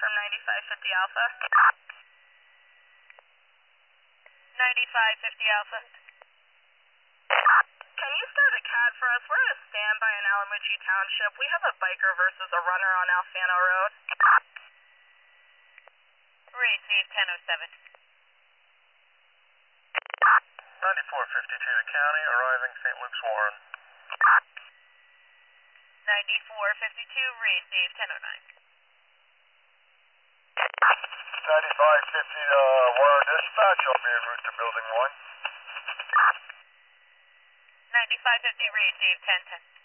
from 9550 Alpha. 9550 Alpha. Can you start a CAD for us? We're at a standby in Alamucci Township. We have a biker versus a runner on Alfano Road. Receive 1007. 9452 to county, arriving St. Luke's Warren. 9452, receive 1009. 9550 to Warren Dispatch, I'll be en route to Building 1. 9550, receive 1010.